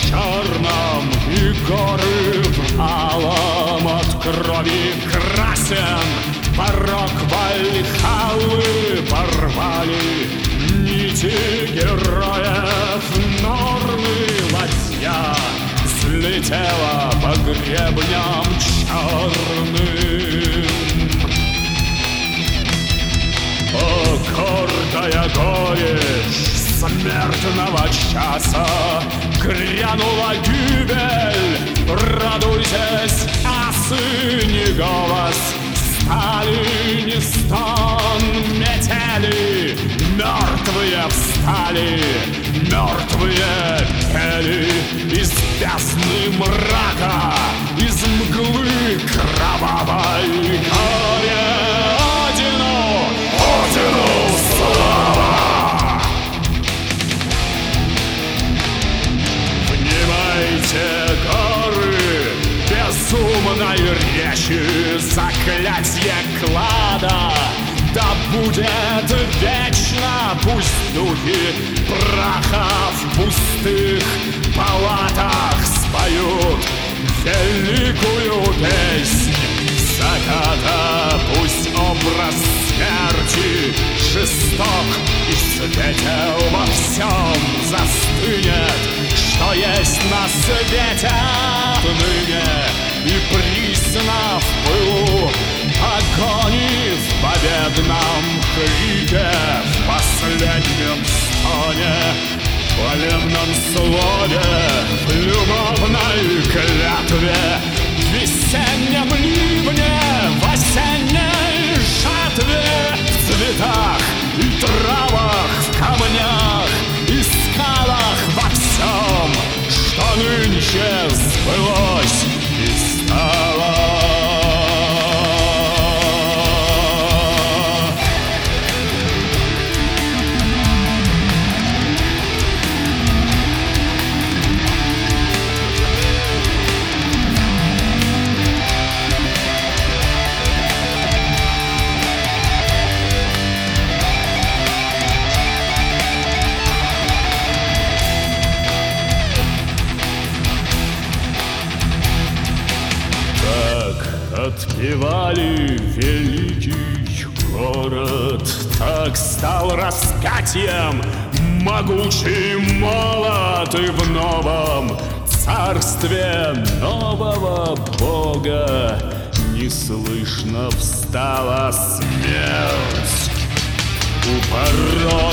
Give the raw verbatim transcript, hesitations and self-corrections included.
черном и горы в алом от крови красен. Порог Вальхаллы порвали нити героев Норны. Ладья взлетела по гребням черным. О, гордая горечь смертного часа, грянула гибель. Радуйтесь, асы, не голос стали, не стон метели. Мертвые встали, мертвые пели. Из бездны мрака, из мглы кровавой горе Одину, Одину слава! Внимайте, горы, безумной речи заклятье клада. Да будет вечно, пусть духи праха в пустых палатах споют великую песнь заката. Пусть образ смерти жесток и светел во всем застынет, что есть на свете отныне. И присно в пылу огонь, в победном крике, в последнем стоне, в хвалебном слове, в любовной клятве, в весеннем ливне, в осенней жатве, в цветах и травах, в камнях и скалах, во всем, что нынче сбылось и стало. Отпевали великий город, так стал раскатием могучий молот. И в новом царстве нового Бога неслышно встала смерть у порога.